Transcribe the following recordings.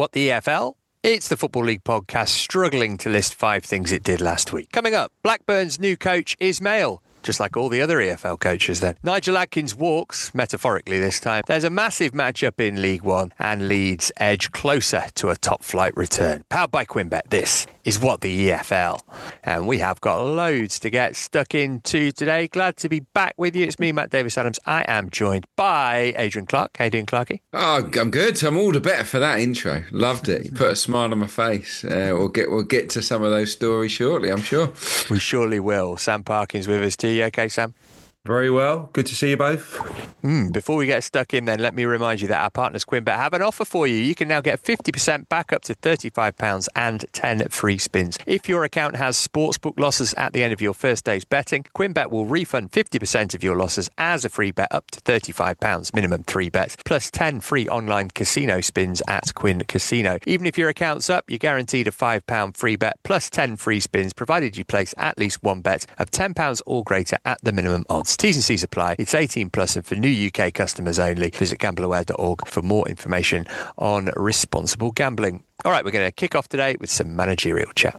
What the EFL? It's the Football League podcast struggling to list 5 things it did last week. Coming up, Blackburn's new coach Ismail. Just like all the other EFL coaches then. Nigel Adkins walks, metaphorically this time. There's a massive matchup in League One and Leeds edge closer to a top flight return. Powered by Quinbet, this is What the EFL. And we have got loads to get stuck into today. Glad to be back with you. It's me, Matt Davis-Adams. I am joined by Adrian Clark. How you doing, Clarky? Oh, I'm good. I'm all the better for that intro. Loved it. You put a smile on my face. We'll get to some of those stories shortly, I'm sure. We surely will. Sam Parkin's with us too. You okay, Sam? Very well. Good to see you both. Before we get stuck in then, let me remind you that our partners Quinbet have an offer for you. You can now get 50% back up to £35 and 10 free spins. If your account has sportsbook losses at the end of your first day's betting, Quinbet will refund 50% of your losses as a free bet up to £35, minimum 3 bets, plus 10 free online casino spins at Quinn Casino. Even if your account's up, you're guaranteed a £5 free bet plus 10 free spins, provided you place at least one bet of £10 or greater at the minimum odds. T's and C's apply. It's 18 plus and for new UK customers only. Visit gambleaware.org for more information on responsible gambling. All right, we're going to kick off today with some managerial chat.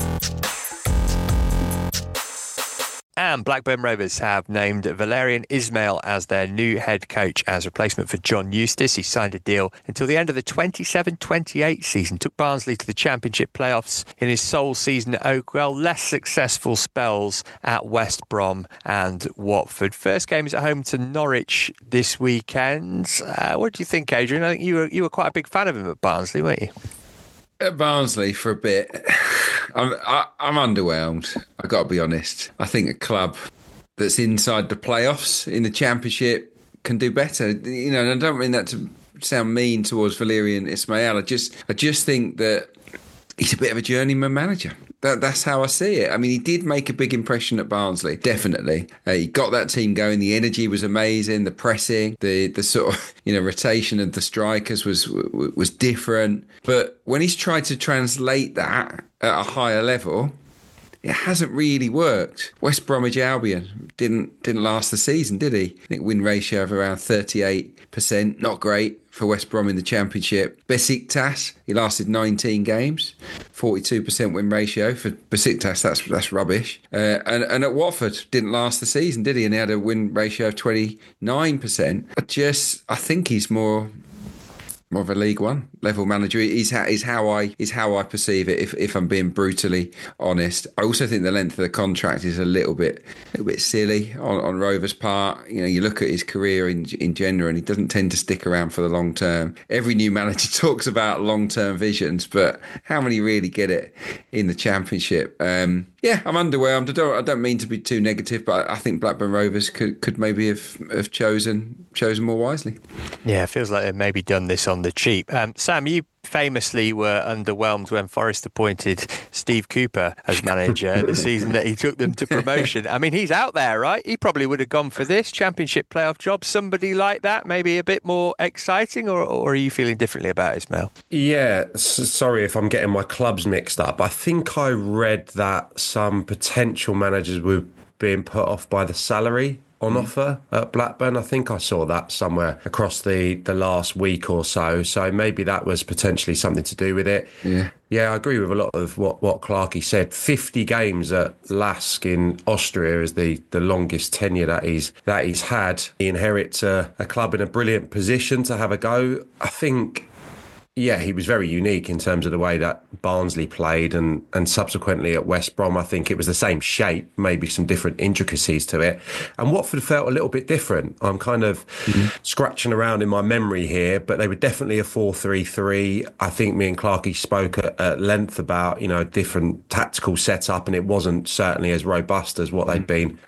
And Blackburn Rovers have named Valérien Ismaël as their new head coach as replacement for John Eustace. He signed a deal until the end of the 27-28 season. Took Barnsley to the Championship playoffs in his sole season at Oakwell. Less successful spells at West Brom and Watford. First game is at home to Norwich this weekend. What do you think, Adrian? I think you were quite a big fan of him at Barnsley, weren't you? At Barnsley for a bit. I'm underwhelmed. I've got to be honest. I think a club that's inside the playoffs in the Championship can do better. You know, and I don't mean that to sound mean towards Valérien Ismaël. I just think that he's a bit of a journeyman manager. That's how I see it. I mean, he did make a big impression at Barnsley, definitely. He got that team going. The energy was amazing. The pressing, the sort of rotation of the strikers was different. But when he's tried to translate that at a higher level, it hasn't really worked. West Bromwich Albion didn't last the season, did he? I think win ratio of around 38%, not great for West Brom in the Championship. Besiktas, he lasted 19 games, 42% win ratio for Besiktas. That's rubbish. And at Watford, didn't last the season, did he? And he had a win ratio of 29%. I think he's more of a League One level manager is how I perceive it. If I'm being brutally honest, I also think the length of the contract is a little bit silly on Rovers' part. You look at his career in general, and he doesn't tend to stick around for the long term. Every new manager talks about long term visions, but how many really get it in the Championship? Yeah, I'm underwhelmed. I don't mean to be too negative, but I think Blackburn Rovers could maybe have chosen more wisely. Yeah, it feels like they've maybe done this on the cheap. Sam, you famously were underwhelmed when Forest appointed Steve Cooper as manager the season that he took them to promotion. I mean, he's out there, right? He probably would have gone for this Championship playoff job. Somebody like that, maybe a bit more exciting, or are you feeling differently about Ismail? Yeah, sorry if I'm getting my clubs mixed up. I think I read that some potential managers were being put off by the salary on offer at Blackburn. I think I saw that somewhere across the last week or so. So maybe that was potentially something to do with it. Yeah, I agree with a lot of what Clarkey said. 50 games at Lask in Austria is the longest tenure that he's had. He inherits a club in a brilliant position to have a go. I think, yeah, he was very unique in terms of the way that Barnsley played and subsequently at West Brom. I think it was the same shape, maybe some different intricacies to it. And Watford felt a little bit different. I'm kind of scratching around in my memory here, but they were definitely a 4-3-3. I think me and Clarkey spoke at length about, different tactical setup, and it wasn't certainly as robust as what they'd been.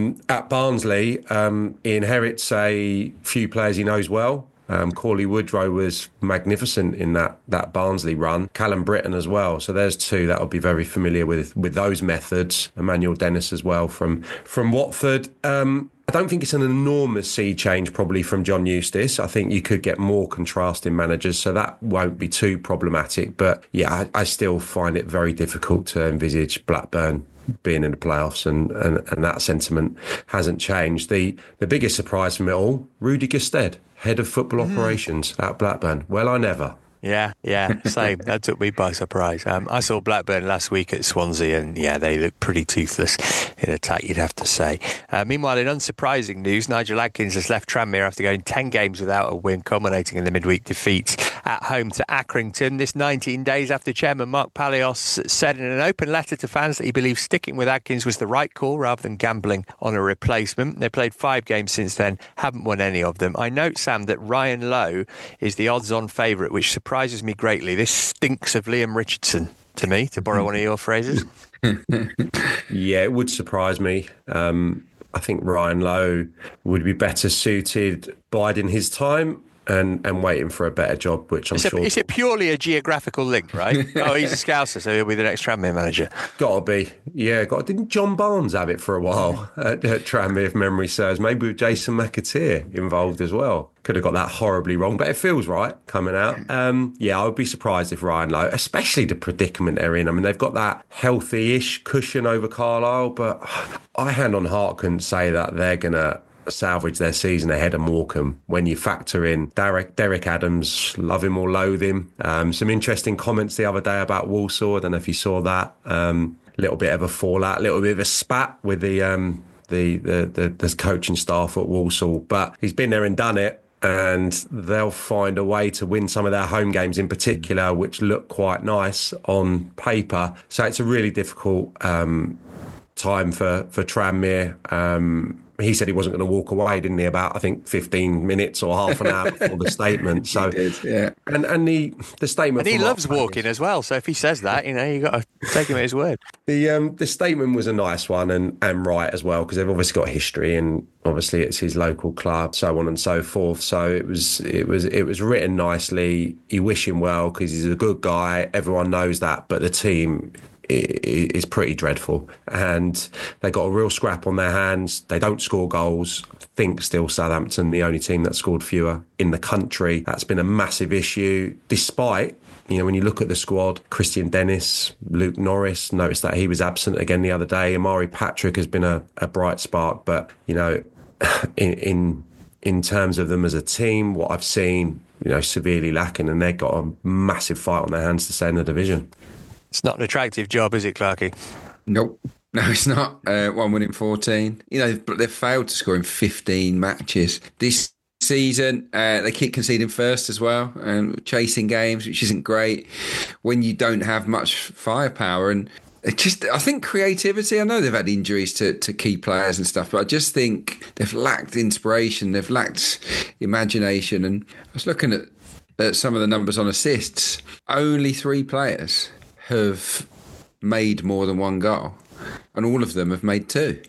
At Barnsley, he inherits a few players he knows well. Cauley Woodrow was magnificent in that Barnsley run. Callum Britton as well. So there's two that will be very familiar with those methods. Emmanuel Dennis as well from Watford. I don't think it's an enormous sea change probably from John Eustace. I think you could get more contrasting managers, so that won't be too problematic. But yeah, I still find it very difficult to envisage Blackburn being in the playoffs, and that sentiment hasn't changed. The biggest surprise from it all, Rudy Gestede, head of football operations at Blackburn. Well, I never. Yeah, same. That took me by surprise. I saw Blackburn last week at Swansea, and yeah, they look pretty toothless in attack, you'd have to say. Meanwhile, in unsurprising news, Nigel Adkins has left Tranmere after going 10 games without a win, culminating in the midweek defeat at home to Accrington. This 19 days after chairman Mark Palios said in an open letter to fans that he believes sticking with Adkins was the right call rather than gambling on a replacement. They played 5 games since then, haven't won any of them. I note, Sam, that Ryan Lowe is the odds-on favourite, which surprises me greatly. This stinks of Liam Richardson to me, to borrow one of your phrases. Yeah, it would surprise me. I think Ryan Lowe would be better suited biding his time and waiting for a better job, which I'm sure... Is it purely a geographical link, right? Oh, he's a Scouser, so he'll be the next Tranmere manager. Gotta be. Yeah, didn't John Barnes have it for a while at Tranmere, if memory serves? Maybe with Jason McAteer involved as well. Could have got that horribly wrong, but it feels right coming out. Yeah, I would be surprised if Ryan Lowe, especially the predicament they're in. I mean, they've got that healthy-ish cushion over Carlisle, but I hand on heart couldn't say that they're going to salvage their season ahead of Morecambe when you factor in Derek Adams, love him or loathe him. Some interesting comments the other day about Walsall. I don't know if you saw that. Little bit of a fallout, little bit of a spat with the coaching staff at Walsall, but he's been there and done it. And they'll find a way to win some of their home games in particular, which look quite nice on paper. So it's a really difficult time for Tranmere. He said he wasn't going to walk away, didn't he? About, I think, 15 minutes or half an hour before the statement. So, he did, yeah. And the statement. And he loves walking as well. So if he says that, you got to take him at his word. The statement was a nice one and right as well, because they've obviously got history and obviously it's his local club, so on and so forth. So it was written nicely. You wish him well because he's a good guy. Everyone knows that, but the team is pretty dreadful, and they got a real scrap on their hands. They don't score goals. I think still Southampton, the only team that scored fewer in the country. That's been a massive issue, despite, when you look at the squad, Christian Dennis, Luke Norris, noticed that he was absent again the other day. Amari Patrick has been a bright spark, but, in terms of them as a team, what I've seen, severely lacking, and they've got a massive fight on their hands to stay in the division. It's not an attractive job, is it, Clarkie? Nope. No, it's not. 1 win in 14. They've failed to score in 15 matches this season. They keep conceding first as well, and chasing games, which isn't great when you don't have much firepower. And I think creativity. I know they've had injuries to key players and stuff, but I just think they've lacked inspiration. They've lacked imagination. And I was looking at some of the numbers on assists. Only 3 players have made more than 1 goal, and all of them have made 2.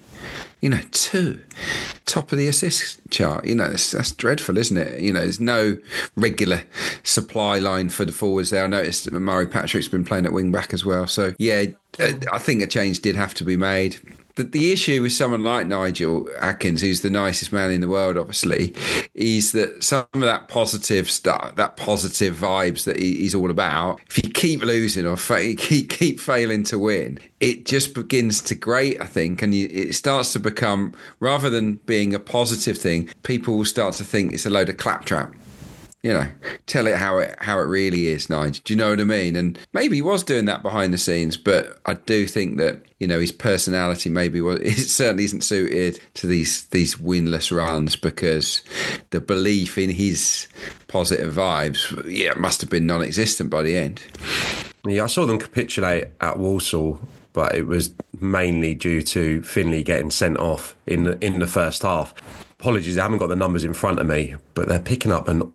2, top of the assist chart. That's dreadful, isn't it? There's no regular supply line for the forwards there. I noticed that Murray Patrick's been playing at wing back as well. So yeah, I think a change did have to be made. The issue with someone like Nigel Adkins, who's the nicest man in the world, obviously, is that some of that positive stuff, that positive vibes that he's all about, if you keep losing or keep failing to win, it just begins to grate, I think, and it starts to become, rather than being a positive thing, people will start to think it's a load of claptrap. Tell it how it really is, Nigel. Do you know what I mean? And maybe he was doing that behind the scenes, but I do think that his personality it certainly isn't suited to these winless runs, because the belief in his positive vibes, must have been non-existent by the end. Yeah, I saw them capitulate at Walsall, but it was mainly due to Finlay getting sent off in the first half. Apologies, I haven't got the numbers in front of me, but they're picking up a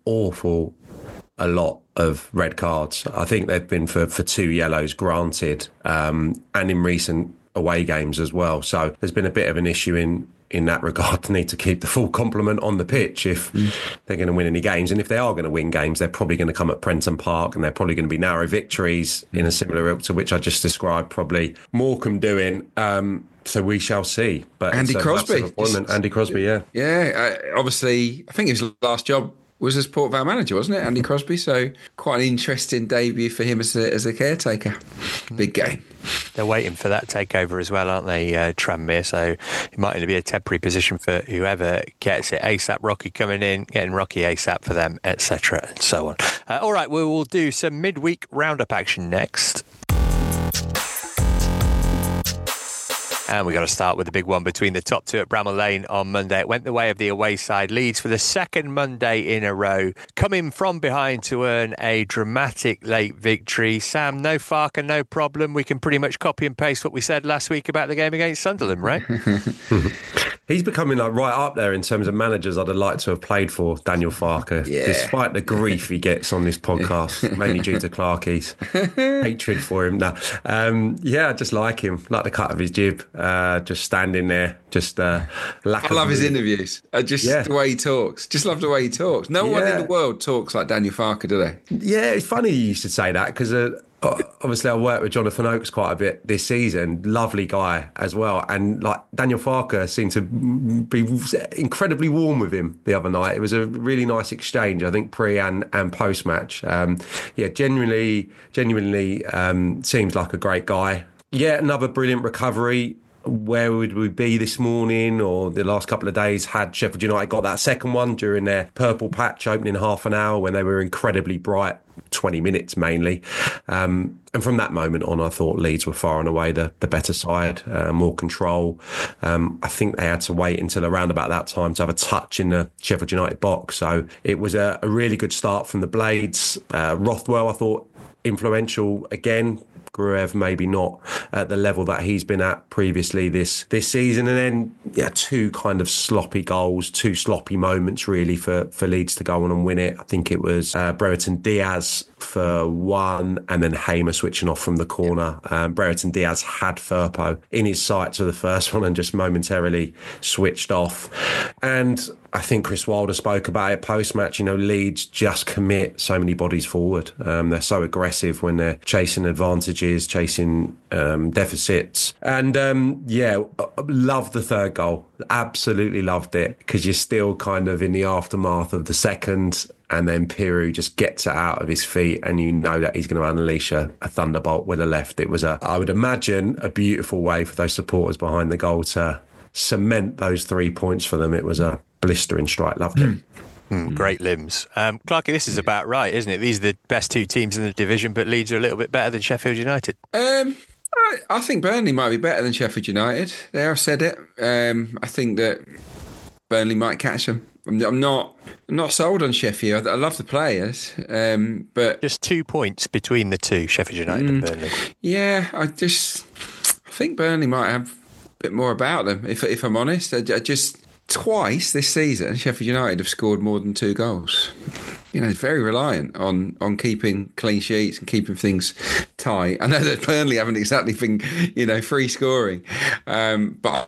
lot of red cards. I think they've been for 2 yellows granted, and in recent away games as well. So there's been a bit of an issue in that regard. They need to keep the full complement on the pitch if they're going to win any games. And if they are going to win games, they're probably going to come at Prenton Park, and they're probably going to be narrow victories in a similar ilk to which I just described, probably Morecambe doing. So we shall see. But Andy Crosby. Andy Crosby, yeah. Yeah, obviously, I think it was his last job was as Port Vale manager, wasn't it? Andy Crosby. So quite an interesting debut for him as a caretaker. Big game. They're waiting for that takeover as well, aren't they, Tranmere? So it might only be a temporary position for whoever gets it. ASAP Rocky coming in, getting Rocky ASAP for them, etc. and so on. All right, we will do some midweek roundup action next. And we've got to start with the big one between the top two at Bramall Lane on Monday. It went the way of the away side. Leeds for the second Monday in a row, coming from behind to earn a dramatic late victory. Sam, no Farke, no problem. We can pretty much copy and paste what we said last week about the game against Sunderland, right? He's becoming like right up there in terms of managers I'd have liked to have played for, Daniel Farke, despite the grief he gets on this podcast, mainly due to Clarkie's hatred for him now. I just like him, like the cut of his jib, just standing there, just I love his interviews. The way he talks. Just love the way he talks. No one in the world talks like Daniel Farke, do they? Yeah, it's funny you should say that because obviously I worked with Jonathan Oakes quite a bit this season. Lovely guy as well. And like Daniel Farke seemed to be incredibly warm with him the other night. It was a really nice exchange, I think, pre and post match. Genuinely seems like a great guy. Yeah, another brilliant recovery. Where would we be this morning or the last couple of days had Sheffield United got that second one during their purple patch opening half an hour when they were incredibly bright, 20 minutes mainly. And from that moment on, I thought Leeds were far and away the better side, more control. I think they had to wait until around about that time to have a touch in the Sheffield United box. So it was a really good start from the Blades. Rothwell, I thought, influential again. Gruev maybe not at the level that he's been at previously this season. And then, two kind of sloppy goals, two sloppy moments really for Leeds to go on and win it. I think it was Brereton Diaz for one and then Hamer switching off from the corner. Brereton Diaz had Firpo in his sights for the first one and just momentarily switched off. And I think Chris Wilder spoke about it post-match. Leeds just commit so many bodies forward. They're so aggressive when they're chasing advantages, chasing deficits. And loved the third goal. Absolutely loved it because you're still kind of in the aftermath of the second. And then Piru just gets it out of his feet and you know that he's going to unleash a thunderbolt with a left. It was I would imagine, a beautiful way for those supporters behind the goal to cement those 3 points for them. It was a blistering strike. Loved it. Great limbs. Clarkie, this is about right, isn't it? These are the best two teams in the division, but Leeds are a little bit better than Sheffield United. I think Burnley might be better than Sheffield United. There, I've said it. I think that Burnley might catch them. I'm not sold on Sheffield. I love the players, but just 2 points between the two, Sheffield United and Burnley. Yeah, I think Burnley might have a bit more about them. If I'm honest, I just twice this season, Sheffield United have scored more than 2 goals. Very reliant on keeping clean sheets and keeping things tight. I know that Burnley haven't exactly been, free scoring, but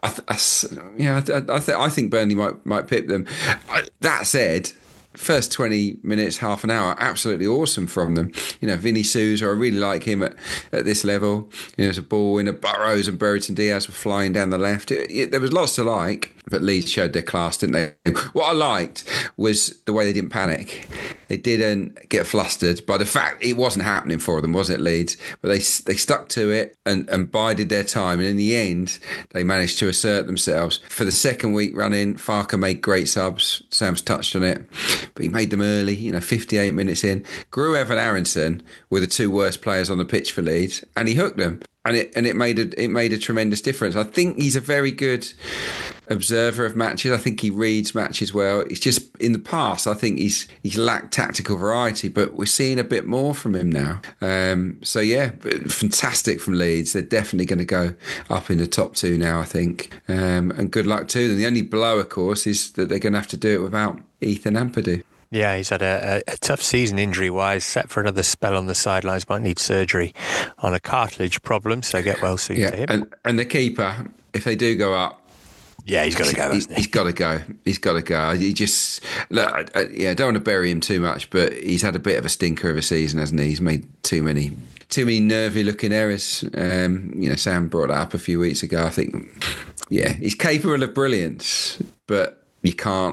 I think Burnley might pip them. That said, first 20 minutes, half an hour, absolutely awesome from them. Vinny Souza, I really like him at this level. There's a ball in a Burrows and Brereton Diaz were flying down the left. There was lots to like, but Leeds showed their class, didn't they? What I liked was the way they didn't panic. They didn't get flustered by the fact it wasn't happening for them, was it, Leeds? But they stuck to it and bided their time. And in the end, they managed to assert themselves. For the second week running, Farke made great subs. Sam's touched on it. But he made them early, 58 minutes in. Gruev and Aronson were the 2 worst players on the pitch for Leeds, and he hooked them. And it made a tremendous difference. I think he's a very good observer of matches. I think he reads matches well. It's just in the past, I think he's lacked tactical variety, but we're seeing a bit more from him now. Fantastic from Leeds. They're definitely going to go up in the top 2 now, I think. And good luck to them. The only blow, of course, is that they're going to have to do it without Ethan Ampadu. Yeah, he's had a tough season injury-wise, set for another spell on the sidelines, might need surgery on a cartilage problem, so get well soon to him. And the keeper, if they do go up, he's got to go. He's got to go. He's got to go. He just I don't want to bury him too much, but he's had a bit of a stinker of a season, hasn't he? He's made too many nervy-looking errors. Sam brought that up a few weeks ago. I think, he's capable of brilliance, but you can't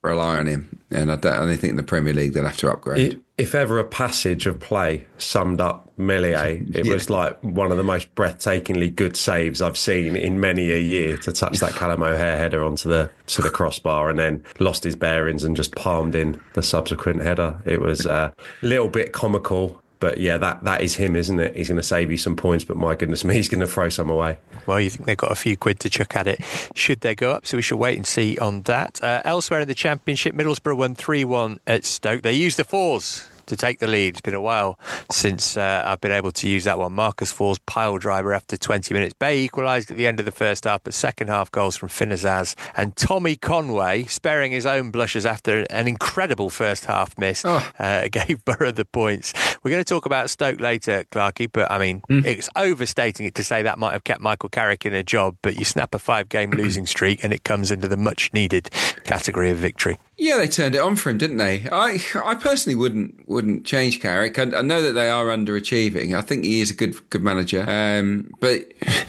rely on him. And I don't think in the Premier League they'll have to upgrade. If ever a passage of play summed up Meslier, it was like one of the most breathtakingly good saves I've seen in many a year to touch that Callum O'Hare header onto the crossbar and then lost his bearings and just palmed in the subsequent header. It was a little bit comical. But yeah, that is him, isn't it? He's going to save you some points, but my goodness me, he's going to throw some away. Well, you think they've got a few quid to chuck at it should they go up, so we shall wait and see on that. Elsewhere in the Championship, Middlesbrough won 3-1 at Stoke. They used the fours to take the lead. It's been a while since I've been able to use that one. Marcus Fors pile driver after 20 minutes. Bay equalised at the end of the first half, but second half goals from Finn Azaz and Tommy Conway, sparing his own blushes after an incredible first half miss, gave Borough the points. We're going to talk about Stoke later, Clarkey, but I mean, it's overstating it to say that might have kept Michael Carrick in a job, but you snap a 5-game losing streak and it comes into the much needed category of victory. Yeah, they turned it on for him, didn't they? I personally wouldn't change Carrick. I know that they are underachieving. I think he is a good manager. But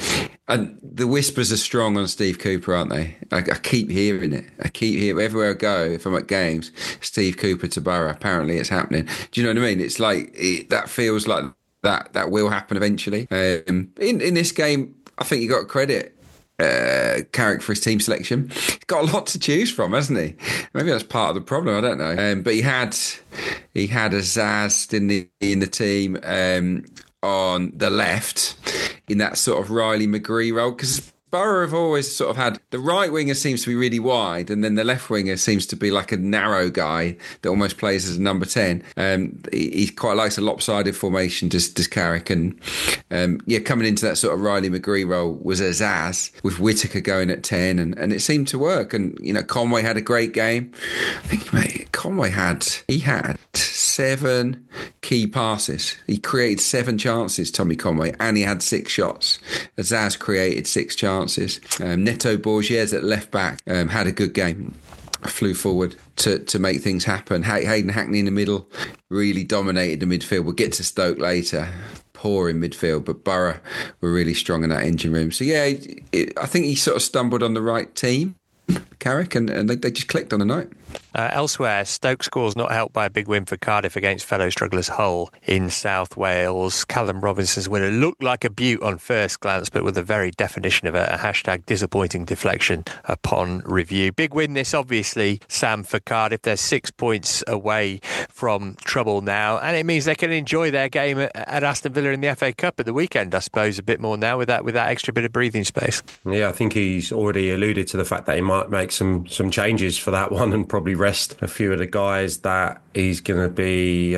the whispers are strong on Steve Cooper, aren't they? I keep hearing it. I keep hearing it everywhere I go. If I'm at games, Steve Cooper to Borough. Apparently, it's happening. Do you know what I mean? It's like that feels like that will happen eventually. In this game, I think you got credit Carrick for his team selection. He's got a lot to choose from, hasn't he? Maybe that's part of the problem. I don't know. But he had Azaz in the team on the left in that sort of Riley McGree role, because Borough have always sort of had the right winger seems to be really wide, and then the left winger seems to be like a narrow guy that almost plays as a number 10. He quite likes a lopsided formation, does Carrick, and coming into that sort of Riley McGree role was Azaz with Whittaker going at 10, and it seemed to work. And Conway had a great game. I think Conway had 7 key passes. He created 7 chances, Tommy Conway, and he had 6 shots. Azaz created 6 chances. Neto Borges at left back had a good game. Flew forward to make things happen. Hayden Hackney in the middle really dominated the midfield. We'll get to Stoke later. Poor in midfield, but Borough were really strong in that engine room. So yeah, I think he sort of stumbled on the right team, Carrick, and they just clicked on the night. Elsewhere, Stoke scores not helped by a big win for Cardiff against fellow strugglers Hull in South Wales. Callum Robinson's winner looked like a beaut on first glance, but with the very definition of a hashtag disappointing deflection upon review. Big win this, obviously, Sam, for Cardiff. They're 6 points away from trouble now, and it means they can enjoy their game at Aston Villa in the FA Cup at the weekend, I suppose, a bit more now with that extra bit of breathing space. Yeah, I think he's already alluded to the fact that he might make some changes for that one and probably rest a few of the guys that he's going to be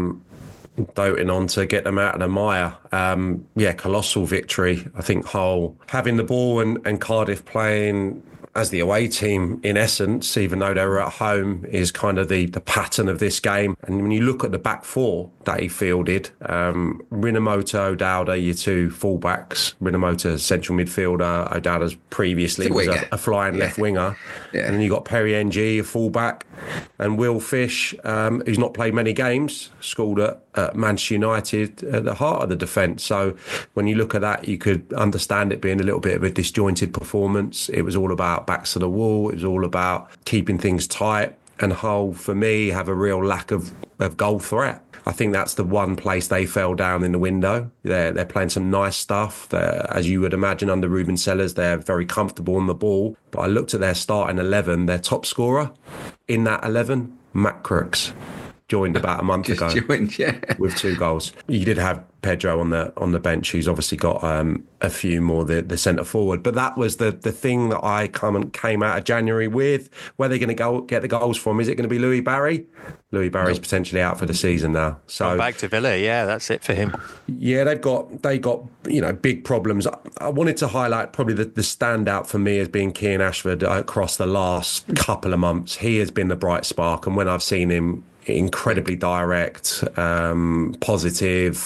doting on to get them out of the mire. Colossal victory. I think Hull having the ball and Cardiff playing as the away team, in essence, even though they were at home, is kind of the pattern of this game. And when you look at the back four that he fielded, Rinamoto, O'Dowda, your 2 fullbacks. Rinamoto, central midfielder. O'Dowda's previously was a flying left winger. Yeah. And then you got Perry NG, a fullback. And Will Fish, who's not played many games, scored at Manchester United at the heart of the defence. So when you look at that, you could understand it being a little bit of a disjointed performance. It was all about backs to the wall. It was all about keeping things tight. And Hull, for me, have a real lack of goal threat. I think that's the one place they fell down in the window. They're playing some nice stuff. As you would imagine, under Ruben Sellers, they're very comfortable on the ball. But I looked at their starting 11. Their top scorer in that 11, Matt Crooks, joined about a month ago with 2 goals. You did have Pedro on the bench, who's obviously got a few more the centre forward. But that was the thing that I came out of January with. Where they're going to get the goals from? Is it going to be Louis Barry? Louis Barry's potentially out for the season now. So back to Villa, that's it for him. Yeah, they got big problems. I wanted to highlight probably the standout for me as being Kean Ashford across the last couple of months. He has been the bright spark, and when I've seen him, incredibly direct, positive,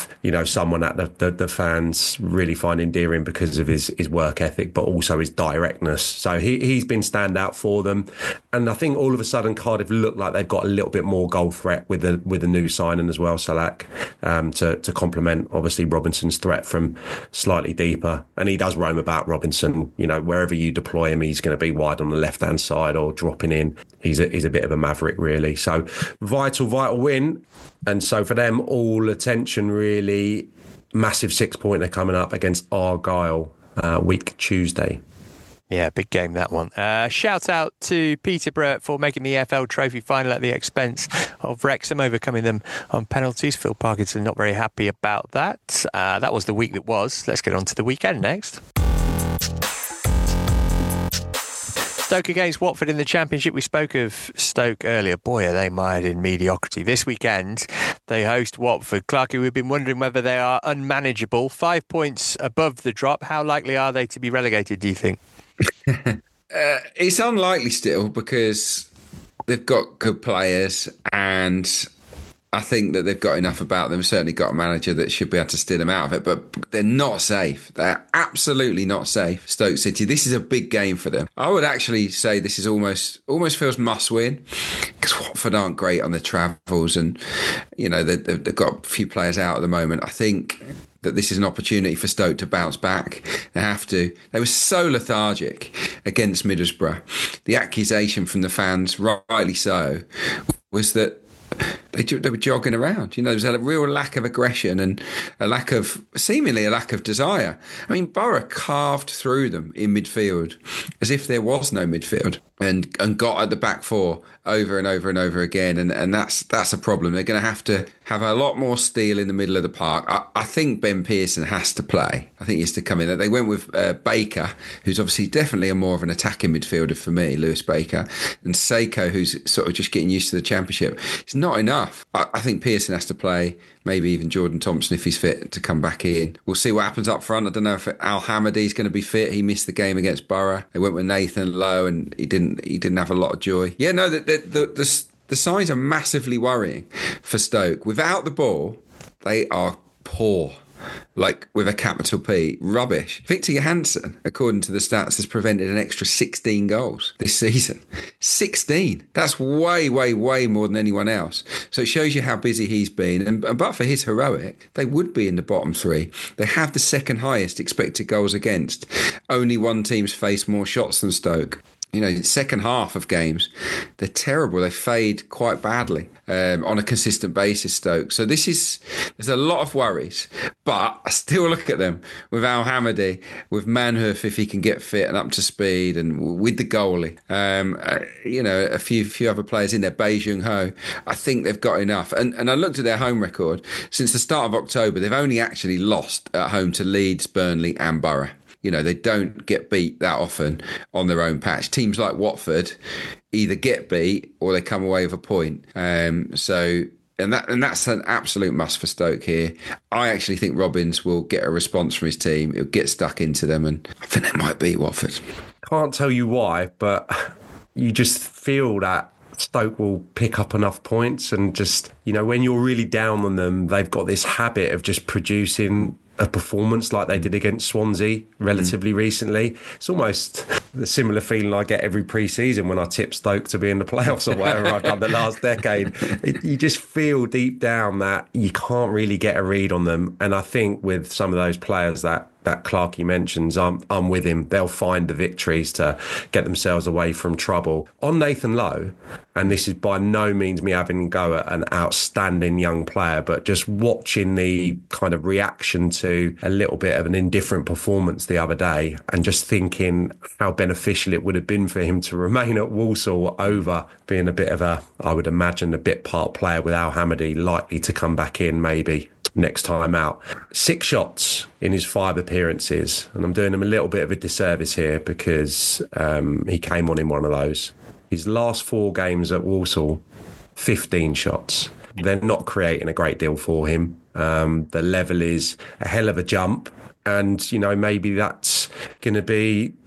someone that the fans really find endearing because of his work ethic, but also his directness. So he's been standout for them. And I think all of a sudden Cardiff look like they've got a little bit more goal threat with the new signing as well, Salak, to complement obviously Robinson's threat from slightly deeper. And he does roam about, Robinson. You know, wherever you deploy him, he's going to be wide on the left-hand side or dropping in. He's a bit of a maverick, really. So vital win. And so for them, all attention really, massive 6-pointer coming up against Argyle week Tuesday. Yeah, big game, that one. Shout out to Peterborough for making the EFL Trophy final at the expense of Wrexham, overcoming them on penalties. Phil Parkinson not very happy about that. That was the week that was. Let's get on to the weekend next. Stoke against Watford in the Championship. We spoke of Stoke earlier. Boy, are they mired in mediocrity. This weekend, they host Watford. Clarky, we've been wondering whether they are unmanageable. 5 points above the drop. How likely are they to be relegated, do you think? It's unlikely still because they've got good players and I think that they've got enough about them. Certainly got a manager that should be able to steer them out of it, but they're not safe. They're absolutely not safe. Stoke City, this is a big game for them. I would actually say this is almost feels must win because Watford aren't great on the travels and, you know, they've got a few players out at the moment. I think that this is an opportunity for Stoke to bounce back. They have to. They were so lethargic against Middlesbrough. The accusation from the fans, rightly so, was that they were jogging around. You know, there was a real lack of aggression and seemingly a lack of desire. I mean, Borough carved through them in midfield as if there was no midfield and got at the back four over and over and over again. And that's a problem. They're going to have a lot more steel in the middle of the park. I think Ben Pearson has to play. I think he has to come in. They went with Baker, who's obviously definitely more of an attacking midfielder for me, Lewis Baker, and Seiko, who's sort of just getting used to the Championship. It's not enough. I think Pearson has to play. Maybe even Jordan Thompson if he's fit to come back in. We'll see what happens up front. I don't know if Al Hamadi's going to be fit. He missed the game against Borough. They went with Nathan Lowe and he didn't have a lot of joy. Yeah, no, the signs are massively worrying for Stoke. Without the ball, they are poor. Like with a capital P, rubbish. Victor Johansson, according to the stats, has prevented an extra 16 goals this season. 16. That's way, way, way more than anyone else. So it shows you how busy he's been. And but for his heroic, they would be in the bottom three. They have the second highest expected goals against. Only one team's faced more shots than Stoke. You know, second half of games, they're terrible. They fade quite badly on a consistent basis, Stoke. So there's a lot of worries, but I still look at them with Al Hamadi, with Manhoof if he can get fit and up to speed, and with the goalie. You know, a few other players in there, Bae Jung Ho. I think they've got enough. And I looked at their home record. Since the start of October, they've only actually lost at home to Leeds, Burnley and Borough. You know, they don't get beat that often on their own patch. Teams like Watford either get beat or they come away with a point. And that's an absolute must for Stoke here. I actually think Robbins will get a response from his team. He'll get stuck into them, and I think they might beat Watford. Can't tell you why, but you just feel that Stoke will pick up enough points, and just, you know, when you're really down on them, they've got this habit of just producing a performance like they did against Swansea relatively recently. It's almost the similar feeling I get every pre-season when I tip Stoke to be in the playoffs or whatever I've done the last decade. You just feel deep down that you can't really get a read on them. And I think with some of those players that Clarkey mentions, I'm with him. They'll find the victories to get themselves away from trouble. On Nathan Lowe, and this is by no means me having a go at an outstanding young player, but just watching the kind of reaction to a little bit of an indifferent performance the other day and just thinking how beneficial it would have been for him to remain at Walsall over being a bit of I would imagine, a bit part player with Al Hamadi likely to come back in maybe next time out. 6 shots in his 5 appearances, and I'm doing him a little bit of a disservice here because he came on in one of those. His last 4 games at Walsall, 15 shots. They're not creating a great deal for him. The level is a hell of a jump, and you know, maybe that's going to be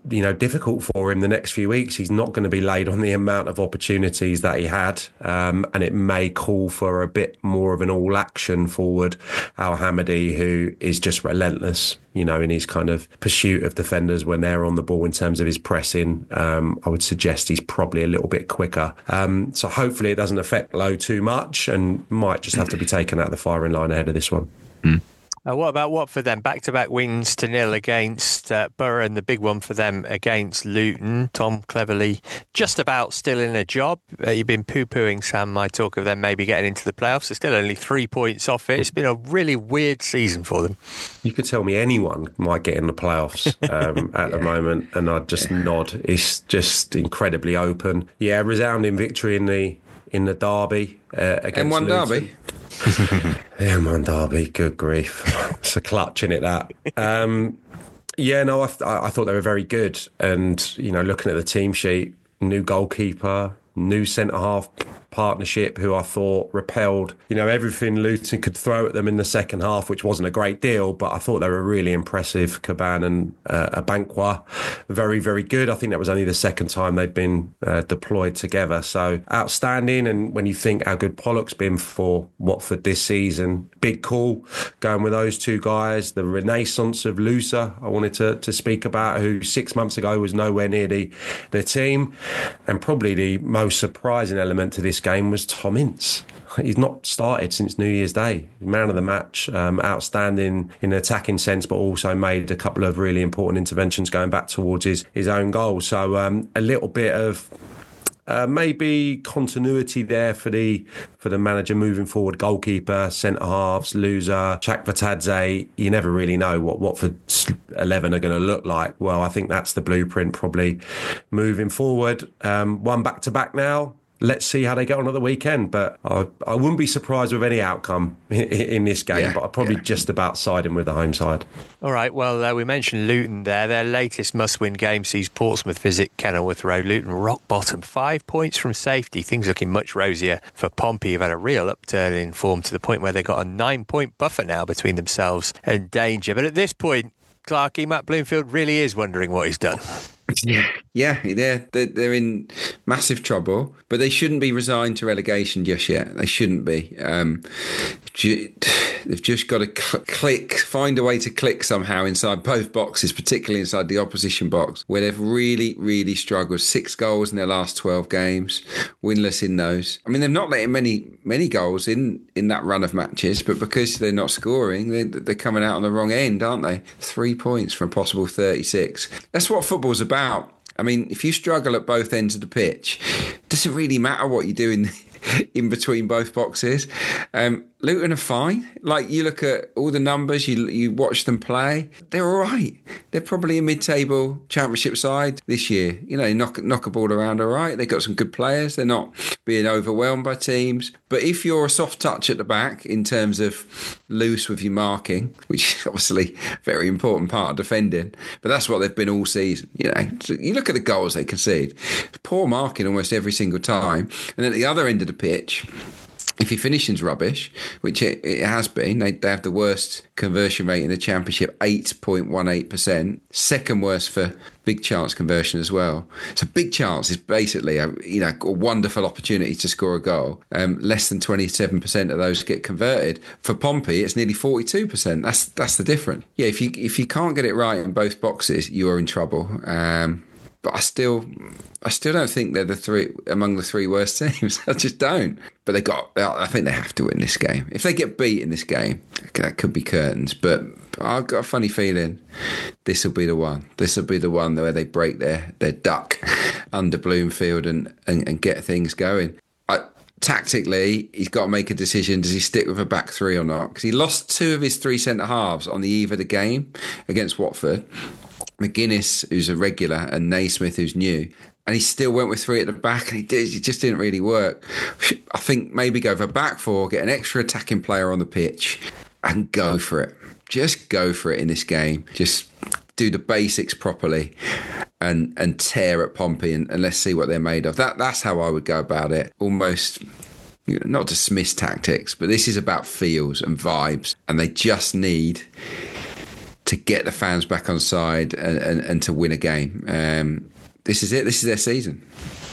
difficult for him the next few weeks. He's not going to be laid on the amount of opportunities that he had, and it may call for a bit more of an all-action forward, Al Hamadi, who is just relentless, in his kind of pursuit of defenders when they're on the ball in terms of his pressing. I would suggest he's probably a little bit quicker. So hopefully it doesn't affect Lowe too much and might just have to be taken out of the firing line ahead of this one. What about Watford then? Back-to-back wins to nil against Borough, and the big one for them against Luton. Tom Cleverley just about still in a job. You've been poo-pooing, Sam, my talk of them maybe getting into the playoffs. They're still only 3 points off it. It's been a really weird season for them. You could tell me anyone might get in the playoffs at the moment, and I'd just nod. It's just incredibly open. Yeah, resounding victory in the derby against M1 Luton. derby. M1 derby, good grief. It's a clutch, in it, that. I thought they were very good. And, looking at the team sheet, new goalkeeper, new centre-half partnership who I thought repelled, everything Luton could throw at them in the second half, which wasn't a great deal, but I thought they were really impressive. Caban and Abankwah, very, very good. I think that was only the second time they'd been deployed together. So outstanding. And when you think how good Pollock's been for Watford this season, big call going with those two guys. The renaissance of Louza, I wanted to speak about, who 6 months ago was nowhere near the team. And probably the most surprising element to this game was Tom Ince. He's not started since New Year's Day. Man of the match, outstanding in an attacking sense, but also made a couple of really important interventions going back towards his own goal. So a little bit of maybe continuity there for the manager moving forward. Goalkeeper, centre halves, Louza, Chakvetadze. You never really know what Watford's 11 are going to look like. Well, I think that's the blueprint probably moving forward. One back to back now. Let's see how they get on at the weekend. But I wouldn't be surprised with any outcome in this game, but I'd probably just about siding with the home side. All right, well, we mentioned Luton there. Their latest must-win game sees Portsmouth visit Kenilworth Road. Luton rock bottom, 5 points from safety. Things looking much rosier for Pompey, who've had a real upturn in form to the point where they've got a 9-point buffer now between themselves and danger. But at this point, Clarkey, Matt Bloomfield really is wondering what he's done. Yeah, they're in massive trouble, but they shouldn't be resigned to relegation just yet. They shouldn't be. They've just got to find a way to click somehow inside both boxes, particularly inside the opposition box, where they've really, really struggled. 6 goals in their last 12 games, winless in those. I mean, they've not let in many goals in that run of matches, but because they're not scoring, they're coming out on the wrong end, aren't they? 3 points from a possible 36. That's what football's about. I mean, if you struggle at both ends of the pitch, does it really matter what you do in between both boxes? Luton are fine. Like, you look at all the numbers, you watch them play, they're all right. They're probably a mid-table championship side this year. Knock a ball around all right. They've got some good players. They're not being overwhelmed by teams. But if you're a soft touch at the back in terms of loose with your marking, which is obviously a very important part of defending, but that's what they've been all season. So you look at the goals they concede. Poor marking almost every single time. And at the other end of the pitch, if your finishing's rubbish, which it has been, they have the worst conversion rate in the Championship, 8.18%. Second worst for big chance conversion as well. So big chance is basically a wonderful opportunity to score a goal. Less than 27% of those get converted. For Pompey, it's nearly 42%. That's the difference. Yeah, if you can't get it right in both boxes, you are in trouble. But I still don't think they're among the 3 worst teams. I just don't. But I think they have to win this game. If they get beat in this game, that could be curtains. But I've got a funny feeling this will be the one. This will be the one where they break their duck under Bloomfield and get things going. Tactically, he's got to make a decision. Does he stick with a back 3 or not? Because he lost 2 of his 3 centre-halves on the eve of the game against Watford. McGuinness, who's a regular, and Naismith, who's new. And he still went with 3 at the back, and it just didn't really work. I think maybe go for a back 4, get an extra attacking player on the pitch, and go for it. Just go for it in this game. Just do the basics properly and tear at Pompey, and let's see what they're made of. That's how I would go about it. Almost, not dismiss tactics, but this is about feels and vibes, and they just need to get the fans back on side and to win a game. This is it. This is their season.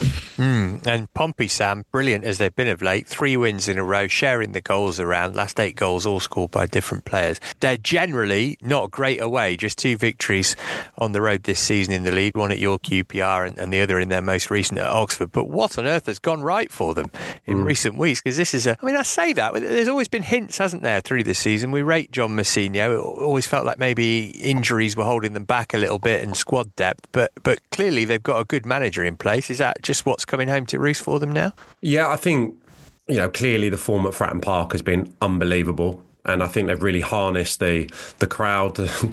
And Pompey, Sam, brilliant as they've been of late. 3 wins in a row, sharing the goals around. Last 8 goals all scored by different players. They're generally not great away, just 2 victories on the road this season in the league, one at York UPR and the other in their most recent at Oxford. But what on earth has gone right for them in recent weeks? Because this is I say that, there's always been hints, hasn't there, through this season. We rate John Mousinho. It always felt like maybe injuries were holding them back a little bit and squad depth. But clearly they've got a good manager in place. Is that just what's coming home to roost for them now? Yeah, I think, clearly the form at Fratton Park has been unbelievable. And I think they've really harnessed the crowd,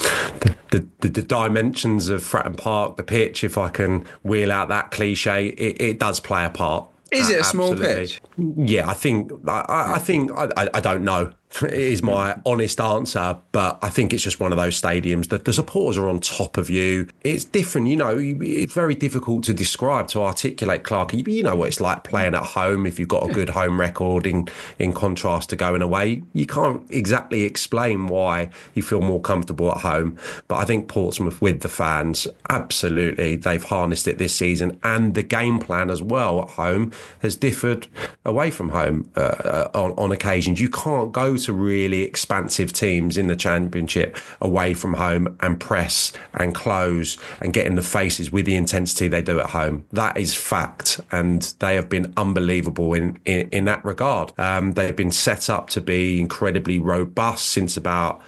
the dimensions of Fratton Park, the pitch, if I can wheel out that cliche, it does play a part. Is it a Absolutely. small pitch? Yeah, I think I don't know. It is my honest answer, but I think it's just one of those stadiums that the supporters are on top of you. It's different, it's very difficult to describe, to articulate, Clark. You know what it's like playing at home if you've got a good home record in contrast to going away. You can't exactly explain why you feel more comfortable at home, but I think Portsmouth with the fans, absolutely, they've harnessed it this season, and the game plan as well at home has differed away from home on occasions. You can't go to really expansive teams in the Championship away from home and press and close and get in the faces with the intensity they do at home. That is fact, and they have been unbelievable in that regard. They've been set up to be incredibly robust since about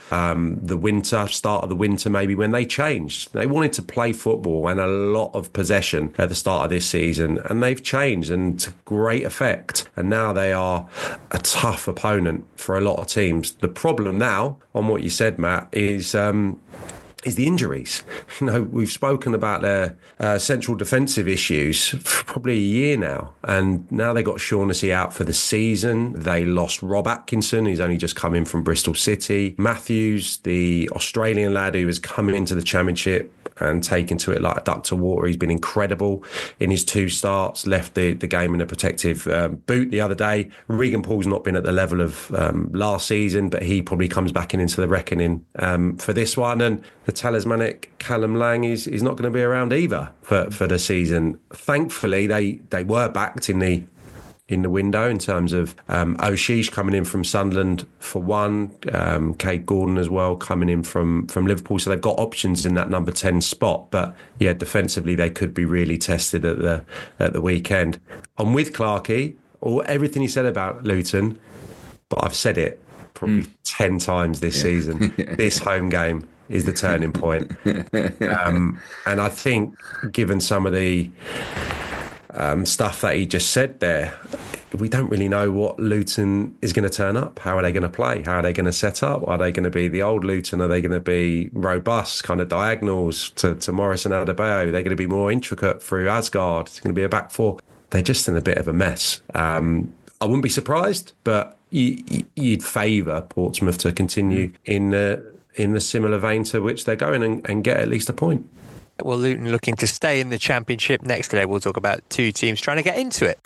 the start of the winter, maybe, when they changed. They wanted to play football and a lot of possession at the start of this season, and they've changed, and to great effect. And now they are a tough opponent for a lot of teams. The problem now, on what you said, Matt, is the injuries. We've spoken about their central defensive issues for probably a year now, and now they got Shaughnessy out for the season. They lost Rob Atkinson, who's only just come in from Bristol City. Matthews, the Australian lad who was coming into the Championship and taken to it like a duck to water. He's been incredible in his 2 starts, left the game in a protective boot the other day. Regan Paul's not been at the level of last season, but he probably comes back into the reckoning for this one. And the talismanic Callum Lang is not going to be around either for the season. Thankfully, they were backed in the window in terms of O'Sheesh coming in from Sunderland for one, Cade Gordon as well coming in from Liverpool. So they've got options in that number 10 spot. But yeah, defensively they could be really tested at the weekend. I'm with Clarkey, or everything he said about Luton, but I've said it probably 10 times this season. This home game is the turning point. And I think, given some of the stuff that he just said there, we don't really know what Luton is going to turn up. How are they going to play? How are they going to set up? Are they going to be the old Luton? Are they going to be robust, kind of diagonals to Morris and Adebayo? Are they going to be more intricate through Asgard? It's going to be a back 4. They're just in a bit of a mess. I wouldn't be surprised, but you'd favour Portsmouth to continue in the similar vein to which they're going and get at least a point. Well, Luton looking to stay in the Championship. Next today, we'll talk about 2 teams trying to get into it.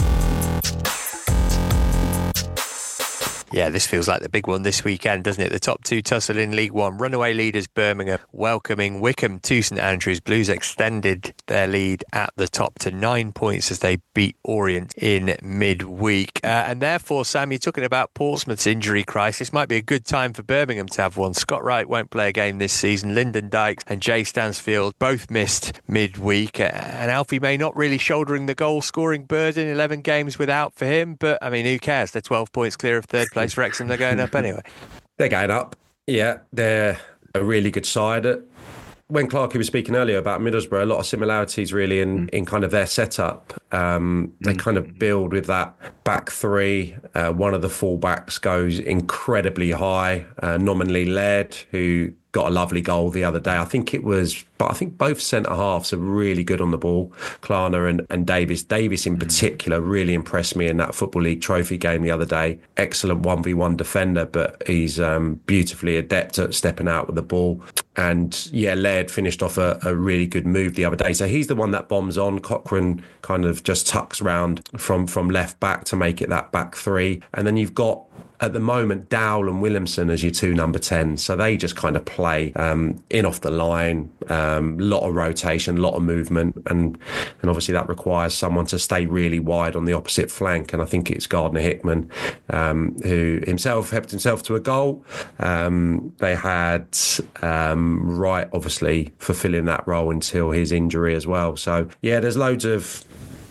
Yeah, this feels like the big one this weekend, doesn't it? The top 2 tussle in League One. Runaway leaders Birmingham welcoming Wycombe to St Andrews. Blues extended their lead at the top to 9 points as they beat Orient in midweek. And therefore, Sam, you're talking about Portsmouth's injury crisis. Might be a good time for Birmingham to have one. Scott Wright won't play a game this season. Lyndon Dykes and Jay Stansfield both missed midweek. And Alfie May not really shouldering the goal-scoring burden. 11 games without for him. But, I mean, who cares? They're 12 points clear of third place. Wrexham, they're going up anyway. They're going up. Yeah, they're a really good side. When Clarkey was speaking earlier about Middlesbrough, a lot of similarities really in kind of their setup. They kind of build with that back 3. One of the fullbacks goes incredibly high, nominally led, who got a lovely goal the other day. I think both centre-halves are really good on the ball, Klarner and Davis. Davis in particular really impressed me in that Football League trophy game the other day. Excellent 1v1 defender, but he's beautifully adept at stepping out with the ball. And yeah, Laird finished off a really good move the other day. So he's the one that bombs on. Cochrane kind of just tucks round from left back to make it that back 3. And then you've got at the moment Dowell and Williamson as your two number 10, so they just kind of play in off the line, lot of rotation, lot of movement, and obviously that requires someone to stay really wide on the opposite flank, and I think it's Gardner Hickman who himself helped himself to a goal. They had Wright obviously fulfilling that role until his injury as well. So yeah, there's loads of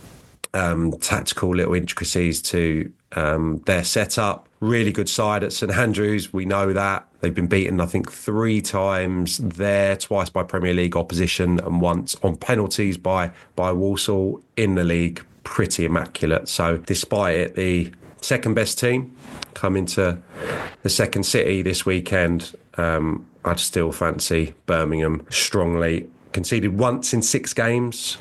tactical little intricacies to their setup. Really good side at St Andrews, we know that. They've been beaten, I think, 3 times there, twice by Premier League opposition and once on penalties by Walsall in the league. Pretty immaculate. So despite it, the second best team coming to the second city this weekend, I'd still fancy Birmingham strongly. Conceded once in 6 games,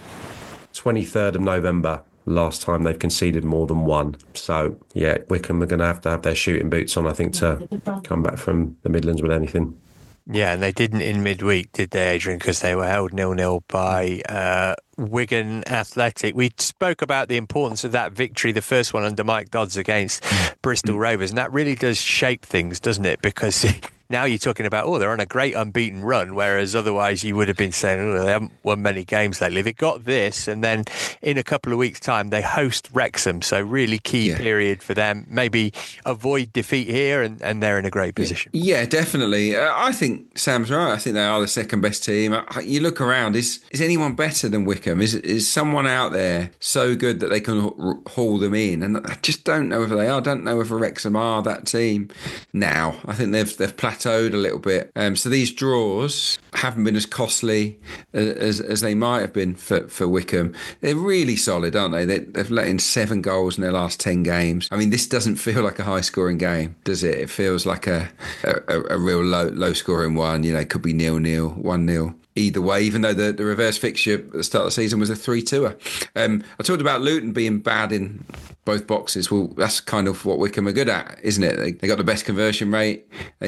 23rd of November. Last time they've conceded more than 1. So, yeah, Wycombe are going to have their shooting boots on, I think, to come back from the Midlands with anything. Yeah, and they didn't in midweek, did they, Adrian? Because they were held 0-0 by Wigan Athletic. We spoke about the importance of that victory, the first one under Mike Dodds against Bristol Rovers, and that really does shape things, doesn't it? Because now you're talking about, they're on a great unbeaten run, whereas otherwise you would have been saying, they haven't won many games lately. They got this, and then in a couple of weeks' time, they host Wrexham. So really key period for them. Maybe avoid defeat here, and they're in a great position. Yeah, definitely. I think Sam's right. I think they are the second best team. You look around, is anyone better than Wycombe? Is someone out there so good that they can haul them in? And I just don't know whether they are. I don't know whether Wrexham are that team now. I think they've plateaued a little bit. So these draws haven't been as costly as they might have been for Wycombe. They're really solid, aren't they? They've let in 7 goals in their last 10 games. I mean, this doesn't feel like a high-scoring game, does it? It feels like a real low-scoring one. It could be 0-0, 1-0. Either way, even though the reverse fixture at the start of the season was a 3-2er. I talked about Luton being bad in both boxes. Well, that's kind of what Wycombe are good at, isn't it? They got the best conversion rate. They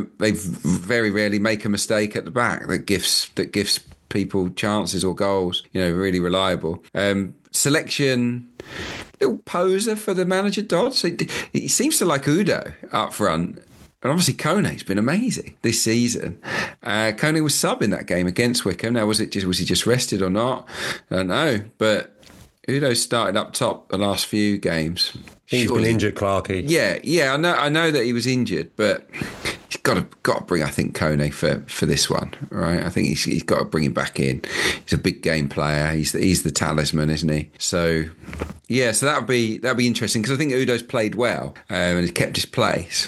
very rarely make a mistake at the back that gives people chances or goals. Really reliable. Selection, little poser for the manager Dodds. He seems to like Udo up front. And obviously, Kone's been amazing this season. Kone was sub in that game against Wycombe. Now, was he just rested or not? I don't know. But Udo started up top the last few games. He's been injured, Clarkey. Yeah. I know that he was injured, but he's got to bring, I think, Kone for this one, right? I think he's got to bring him back in. He's a big game player. He's the talisman, isn't he? So yeah, so that'll be interesting because I think Udo's played well and he's kept his place.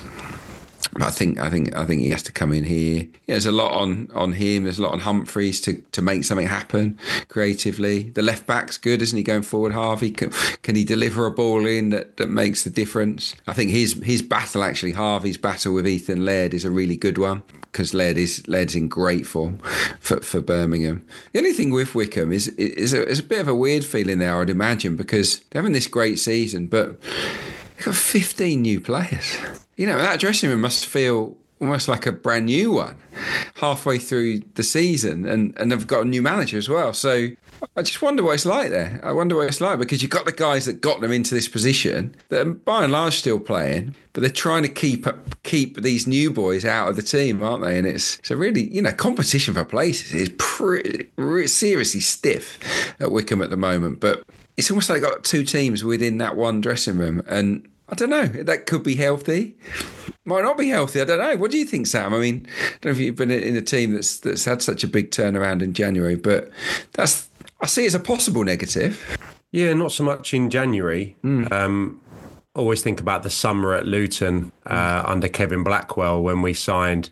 I think he has to come in here. There's a lot on him. There's a lot on Humphreys to make something happen creatively. The left back's good, isn't he, going forward? Harvey, can he deliver a ball in that makes the difference? I think his battle, actually, Harvey's battle with Ethan Laird is a really good one because Laird's in great form for Birmingham. The only thing with Wycombe is a bit of a weird feeling there, I'd imagine, because they're having this great season, but they've got 15 new players. That dressing room must feel almost like a brand new one halfway through the season. And they've got a new manager as well. So I just wonder what it's like there. I wonder what it's like because you've got the guys that got them into this position that are by and large still playing, but they're trying to keep these new boys out of the team, aren't they? And it's a really, competition for places is pretty seriously stiff at Wycombe at the moment. But it's almost like they've got 2 teams within that one dressing room. And I don't know. That could be healthy. Might not be healthy. I don't know. What do you think, Sam? I mean, I don't know if you've been in a team that's had such a big turnaround in January, but I see it as a possible negative. Yeah, not so much in January. Always think about the summer at Luton under Kevin Blackwell when we signed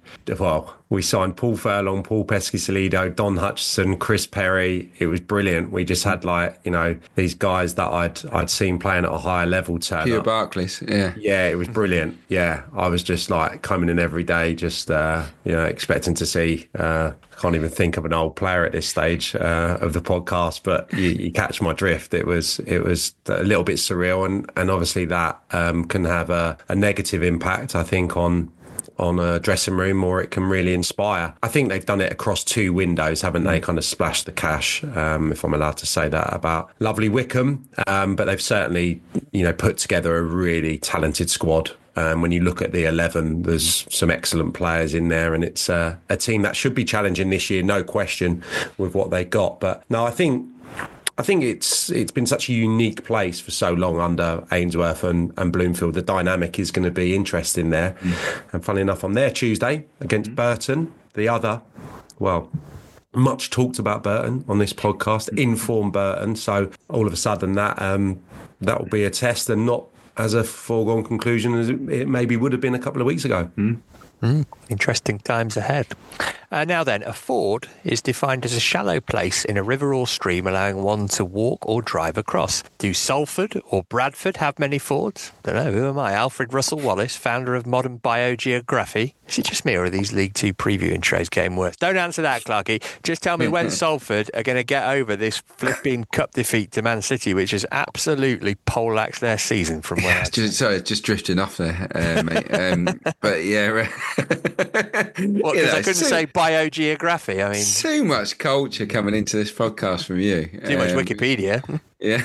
Paul Furlong, Paul Pesky-Salido, Don Hutchison, Chris Perry. It was brilliant. We just had these guys that I'd seen playing at a higher level turn Hugh up. Barclays, yeah. Yeah, it was brilliant. Yeah, I was just coming in every day, just expecting to see. I can't even think of an old player at this stage of the podcast, but you catch my drift. It was a little bit surreal, and obviously that can have a negative impact, I think, on a dressing room, or it can really inspire. I think they've done it across 2 windows, haven't they? Kind of splashed the cash, if I'm allowed to say that about lovely Wycombe. But they've certainly, put together a really talented squad. When you look at the 11, there's some excellent players in there, and it's a team that should be challenging this year, no question, with what they got. But no, I think it's been such a unique place for so long under Ainsworth and Bloomfield. The dynamic is going to be interesting there. And funnily enough, I'm there Tuesday against Burton, the other, well, much talked about Burton on this podcast, informed Burton. So all of a sudden that will be a test, and not as a foregone conclusion as it maybe would have been a couple of weeks ago. Interesting times ahead. Now then, a ford is defined as a shallow place in a river or stream allowing one to walk or drive across. Do Salford or Bradford have many fords? Don't know. Who am I? Alfred Russell Wallace, founder of modern biogeography. Is it just me, or are these League Two preview intros getting worse? Don't answer that, Clarky. Just tell me when Salford are going to get over this flipping cup defeat to Man City, which has absolutely poleaxed their season from where. Just drifting off there, mate. But yeah. What, because I couldn't say biogeography? I mean, too much culture coming into this podcast from you. Too much Wikipedia. Yeah.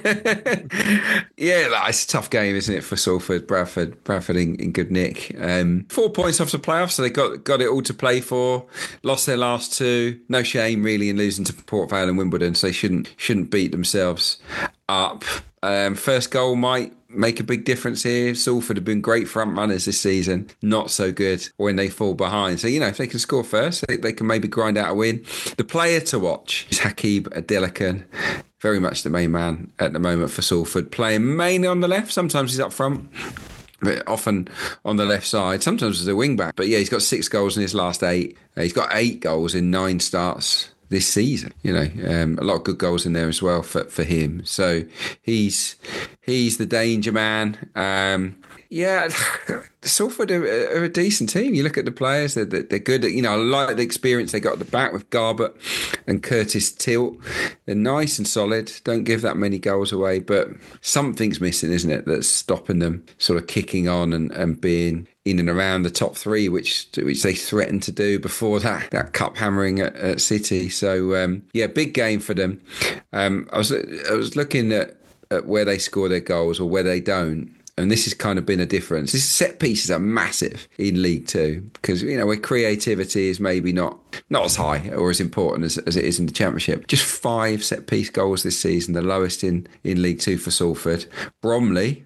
Yeah, it's a tough game, isn't it, for Salford? Bradford in good nick. 4 points off the playoffs, so they got it all to play for. Lost their last two. No shame really in losing to Port Vale and Wimbledon, so they shouldn't beat themselves up. First goal might make a big difference here. Salford have been great front runners this season, not so good when they fall behind. So, if they can score first, they can maybe grind out a win. The player to watch is Hakeeb Adelakan, very much the main man at the moment for Salford, playing mainly on the left. Sometimes he's up front, but often on the left side, sometimes as a wing back. But yeah, he's got 6 goals in his last 8. He's got 8 goals in 9 starts this season. A lot of good goals in there as well for him. So he's the danger man. Salford are a decent team. You look at the players; they're good. I like the experience they got at the back with Garbutt and Curtis Tilt. They're nice and solid. Don't give that many goals away, but something's missing, isn't it? That's stopping them sort of kicking on and being in and around the top 3, which they threatened to do before that cup hammering at City. So big game for them. I was looking at where they score their goals or where they don't. And this has kind of been a difference. These set pieces are massive in League Two because, where creativity is maybe not as high or as important as it is in the Championship. Just 5 set piece goals this season, the lowest in League Two for Salford. Bromley,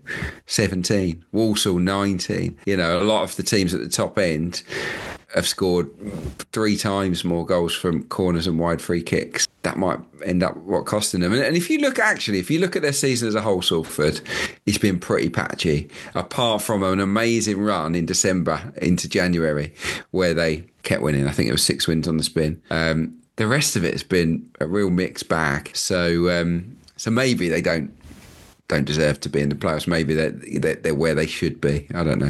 17. Walsall, 19. A lot of the teams at the top end have scored 3 times more goals from corners and wide free kicks. That might end up costing them. And if you look at their season as a whole, Salford, it's been pretty patchy, apart from an amazing run in December into January where they kept winning. I think it was 6 wins on the spin. The rest of it has been a real mixed bag. So maybe they don't deserve to be in the playoffs. Maybe they're where they should be. I don't know.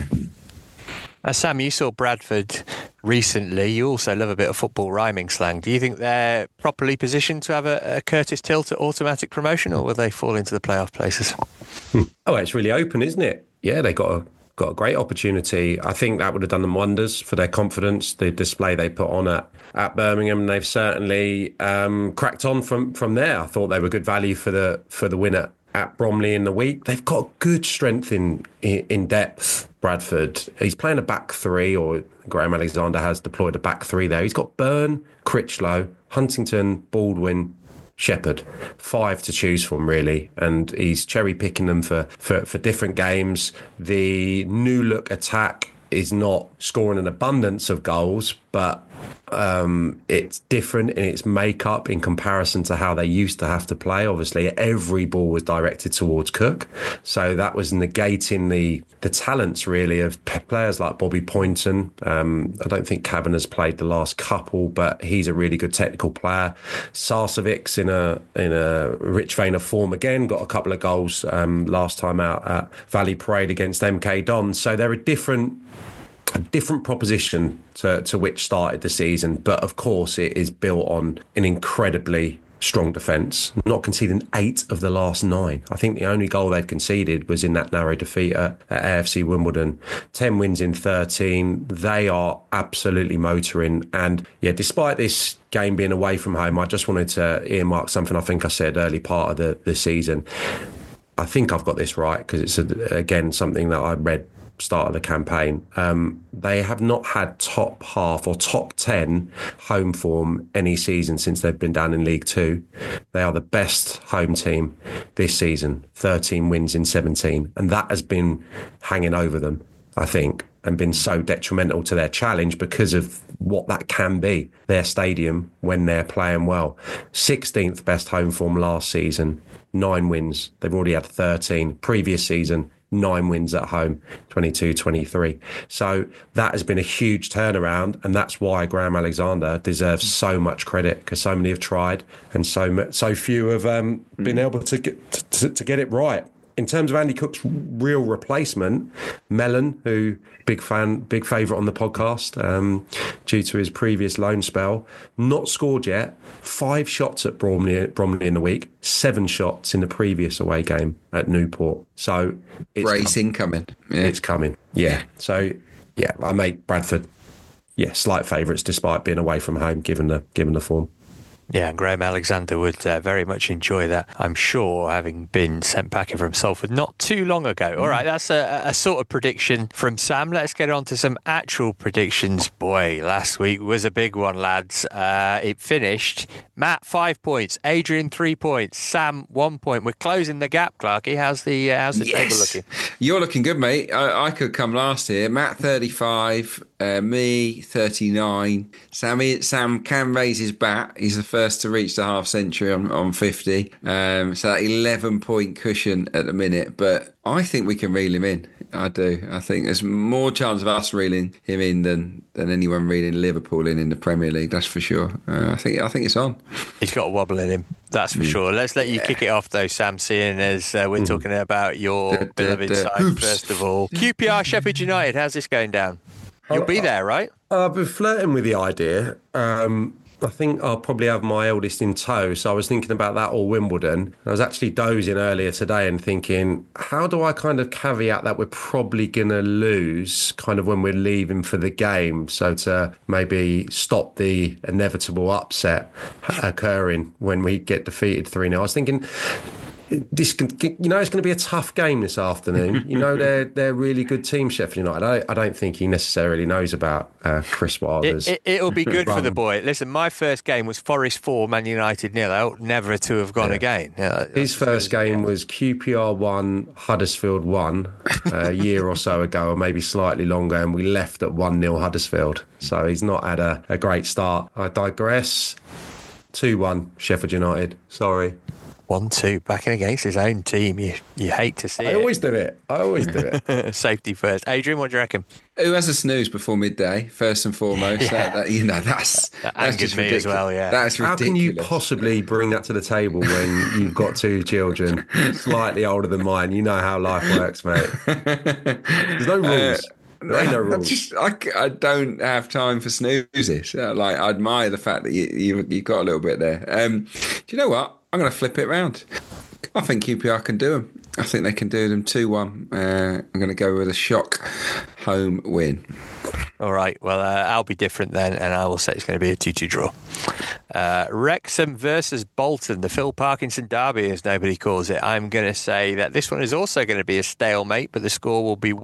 Sam, you saw Bradford recently. You also love a bit of football rhyming slang. Do you think they're properly positioned to have a Curtis Tilt automatic promotion, or will they fall into the playoff places? Oh, it's really open, isn't it? Yeah, they got a great opportunity. I think that would have done them wonders for their confidence, the display they put on at Birmingham. They've certainly cracked on from there. I thought they were good value for the winner at Bromley in the week. They've got good strength in depth, Bradford. He's playing a back 3, or Graham Alexander has deployed a back 3 there. He's got Byrne, Critchlow, Huntington, Baldwin, Shepherd. 5 to choose from, really. And he's cherry-picking them for different games. The new look attack is not scoring an abundance of goals, but it's different in its makeup in comparison to how they used to have to play. Obviously, every ball was directed towards Cook, so that was negating the talents really of players like Bobby Poynton. I don't think Kavanagh's played the last couple, but he's a really good technical player. Sarsevic's in a rich vein of form again. Got a couple of goals last time out at Valley Parade against MK Dons. So they're a different proposition to which started the season, but of course it is built on an incredibly strong defence, not conceding 8 of the last 9. I think the only goal they've conceded was in that narrow defeat at AFC Wimbledon. 10 wins in 13. They are absolutely motoring. And yeah, despite this game being away from home, I just wanted to earmark something I think I said early part of the season. I think I've got this right because it's, again, something that I read start of the campaign. They have not had top half or top 10 home form any season since they've been down in League Two. They are the best home team this season, 13 wins in 17. And that has been hanging over them, I think, and been so detrimental to their challenge because of what that can be, their stadium, when they're playing well. 16th best home form last season, 9 wins. They've already had 13. Previous season, 9 wins at home, 22-23. So that has been a huge turnaround, and that's why Graham Alexander deserves so much credit, because so many have tried and so few have been able to get it right. In terms of Andy Cook's real replacement, Mellon, who big favourite on the podcast due to his previous loan spell, not scored yet. 5 shots at Bromley in the week, 7 shots in the previous away game at Newport. So it's Brace incoming. Yeah. It's coming. Yeah. So yeah, I make Bradford slight favourites despite being away from home, given the form. Yeah, and Graham Alexander would very much enjoy that, I'm sure, having been sent packing from Salford not too long ago. All right, that's a sort of prediction from Sam. Let's get on to some actual predictions. Boy, last week was a big one, lads. It finished, Matt, 5 points, Adrian, 3 points, Sam, 1 point. We're closing the gap, Clarky. How's the table looking? You're looking good, mate. I could come last here. Matt, 35, me, 39. Sam can raise his bat. He's the first to reach the half century on 50. So that 11-point cushion at the minute. But I think we can reel him in. I do. I think there's more chance of us reeling him in than anyone reeling Liverpool in the Premier League. That's for sure. I think it's on. He's got a wobble in him. That's for sure. Let's let you kick it off, though, Sam, seeing as we're talking about your beloved side, hoops. first of all. QPR Sheffield United, how's this going down? You'll be there, right? I've been flirting with the idea. I think I'll probably have my eldest in tow. So I was thinking about that or Wimbledon. I was actually dozing earlier today and thinking, how do I kind of caveat that we're probably going to lose kind of when we're leaving for the game? So to maybe stop the inevitable upset occurring when we get defeated 3-0. I was thinking, it's going to be a tough game this afternoon. They're a really good team, Sheffield United. I don't think he necessarily knows about Chris Wilder's. It'll be good for the boy. Listen, my first game was Forest 4, Man United 0. I ought never to have gone again. His first game was QPR 1, Huddersfield 1 a year or so ago, or maybe slightly longer, and we left at 1-0 Huddersfield. So he's not had a great start. I digress. 2-1 Sheffield United. Sorry. 1-2, backing against his own team. You hate to see it. I always do it. Safety first. Adrian, what do you reckon? Who has a snooze before midday, first and foremost? That That's just me ridiculous. as well, yeah. That's ridiculous. How can you possibly bring that to the table when you've got 2 children, slightly older than mine? You know how life works, mate. There's no rules. No rules. I don't have time for snoozes. I admire the fact that you've got a little bit there. Do you know what? I'm going to flip it around. I think QPR can do them. I think they can do them 2-1. I'm going to go with a shock home win. All right. Well, I'll be different then, and I will say it's going to be a 2-2 draw. Wrexham versus Bolton, the Phil Parkinson derby, as nobody calls it. I'm going to say that this one is also going to be a stalemate, but the score will be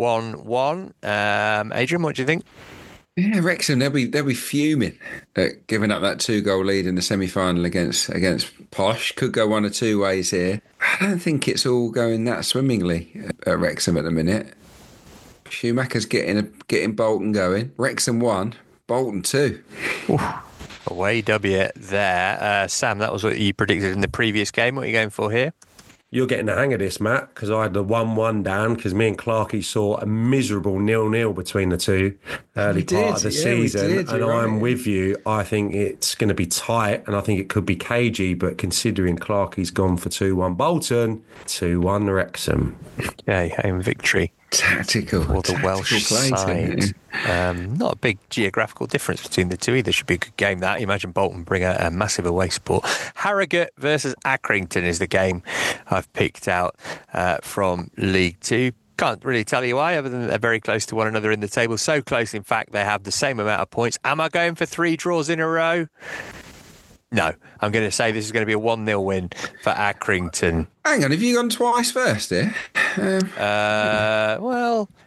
1-1. Adrian, what do you think? Yeah, Wrexham, they'll be fuming at giving up that 2-goal lead in the semi-final against Posh. Could go one or two ways here. I don't think it's all going that swimmingly at Wrexham at the minute. Schumacher's getting Bolton going. Wrexham 1, Bolton 2. Away W there. Sam, that was what you predicted in the previous game. What are you going for here? You're getting the hang of this, Matt, because I had the 1-1 down because me and Clarkey saw a miserable 0-0 between the two early part of the season. And I'm with you. I think it's going to be tight and I think it could be cagey, but considering Clarkey's gone for 2-1 Bolton, 2-1 Wrexham. Yeah, home victory. Tactical. For the Welsh side. Not a big geographical difference between the two either. Should be a good game, that. You imagine Bolton bring a massive away support. Harrogate versus Accrington is the game I've picked out from League Two. Can't really tell you why, other than they're very close to one another in the table. So close, in fact, they have the same amount of points. Am I going for 3 draws in a row? No, I'm going to say this is going to be a 1-0 win for Accrington. Hang on, have you gone twice first here? Well,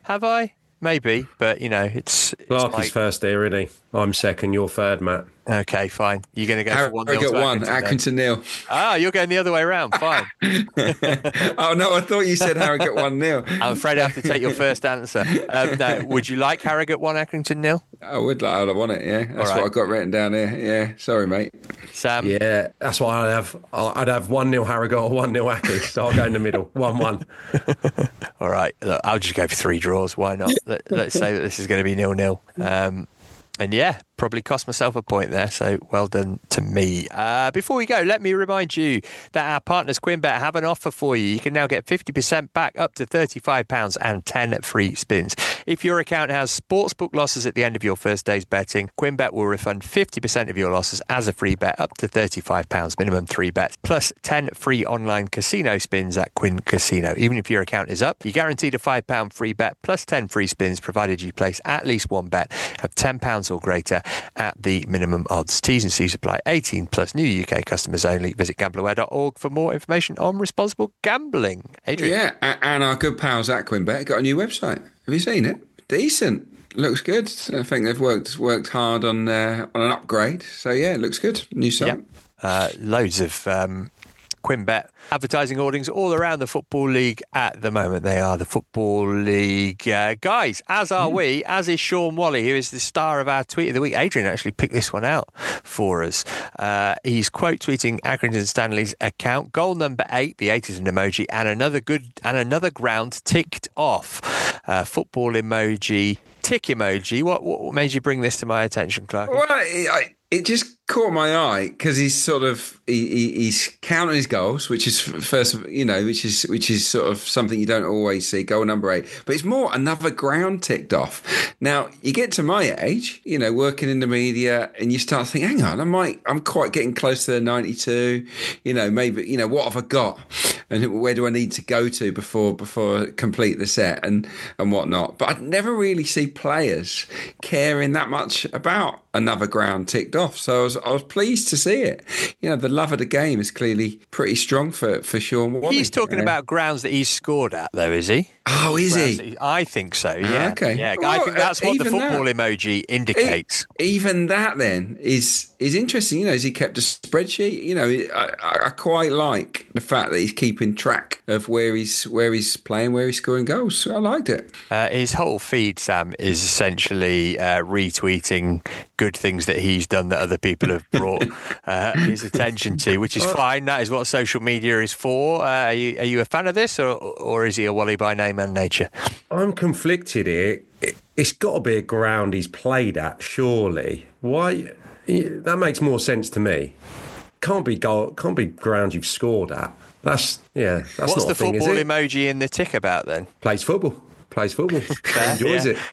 Have I? Maybe, but it's Clark is first here, isn't he? I'm second, you're third, Matt. Okay, fine. You're going to go for 1-0 Harrogate to 1, Accrington. Accrington 0. Ah, you're going the other way around. Fine. Oh, no, I thought you said Harrogate 1-0. I'm afraid I have to take your first answer. No, would you like Harrogate 1, Accrington 0? I would like. I'd want it. Yeah, that's what I got written down here. Yeah, sorry, mate. Sam. Yeah, that's what I'd have. I'd have 1-0 Harrogate or 1-0 Ackie. So I'll go in the middle, 1-1. All right, look, I'll just go for 3 draws. Why not? Let's say that this is going to be 0-0. And yeah, probably cost myself a point there, so well done to me. Before we go, let me remind you that our partners QuinnBet have an offer for you. You can now get 50% back up to £35 and 10 free spins. If your account has sportsbook losses at the end of your first day's betting, QuinnBet will refund 50% of your losses as a free bet up to £35, minimum 3 bets, plus 10 free online casino spins at Quinn Casino. Even if your account is up, you're guaranteed a £5 free bet plus 10 free spins provided you place at least one bet of £10 or greater at the minimum odds. T's and C's apply. 18 plus, new UK customers only. Visit gamblerware.org for more information on responsible gambling. Adrian. Yeah, and our good pals at QuinnBet got a new website. Have you seen it? Decent. Looks good. I think they've worked hard on an upgrade. So yeah, it looks good. New site. Yep. Loads of QuinnBet advertising hoardings all around the Football League at the moment. They are the Football League guys, as are we, as is Sean Wally, who is the star of our tweet of the week. Adrian actually picked this one out for us. He's quote tweeting Accrington Stanley's account. Goal number 8, the 8 is an emoji, and another ground ticked off. Football emoji, tick emoji. What made you bring this to my attention, Clark? Well, it just caught my eye because he's counting his goals, which is first, which is sort of something you don't always see. Goal number 8, but it's more another ground ticked off. Now you get to my age, working in the media, and you start thinking, hang on, I'm quite getting close to the 92. Maybe what have I got, and where do I need to go to before complete the set and whatnot. But I'd never really see players caring that much about another ground ticked off. So I was pleased to see it. The love of the game is clearly pretty strong for Sean Wally. He's talking about grounds that he's scored at, though, is he? Oh, is he? I think so, yeah. Okay. Yeah, I think that's what the football emoji indicates. Even that, then, is interesting. Has he kept a spreadsheet? I quite like the fact that he's keeping track of where he's playing, where he's scoring goals. So I liked it. His whole feed, Sam, is essentially retweeting good things that he's done that other people have brought his attention to, which is fine. That is what social media is for. Are you a fan of this, or is he a Wally by name and nature? I'm conflicted here. It's got to be a ground he's played at, surely. Why? That makes more sense to me. Can't be ground you've scored at. That's What's not the football emoji in the tick about then? Plays football. Enjoys it.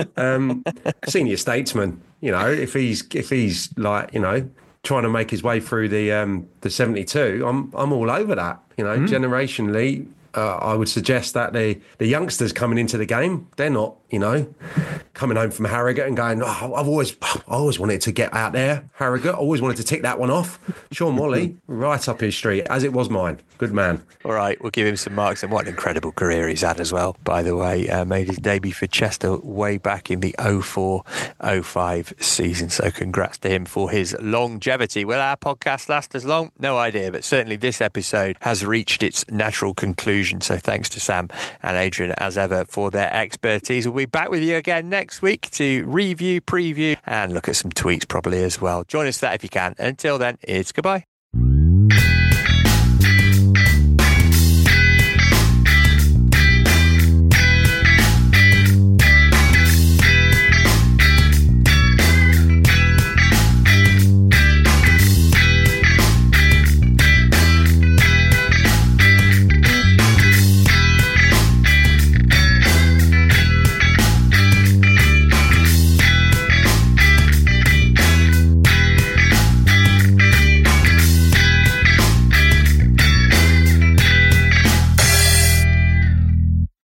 Senior statesman. If he's like trying to make his way through the 72, I'm all over that. Generationally. I would suggest that the youngsters coming into the game, they're not, coming home from Harrogate and going, I always wanted to get out there, Harrogate. I always wanted to tick that one off. Sean Wally, right up his street, as it was mine. Good man. All right, we'll give him some marks. And what an incredible career he's had as well, by the way. Made his debut for Chester way back in the 04-05 season. So congrats to him for his longevity. Will our podcast last as long? No idea, but certainly this episode has reached its natural conclusion. So thanks to Sam and Adrian, as ever, for their expertise. We'll be back with you again next week to review, preview, and look at some tweets probably as well. Join us for that if you can. Until then, it's goodbye.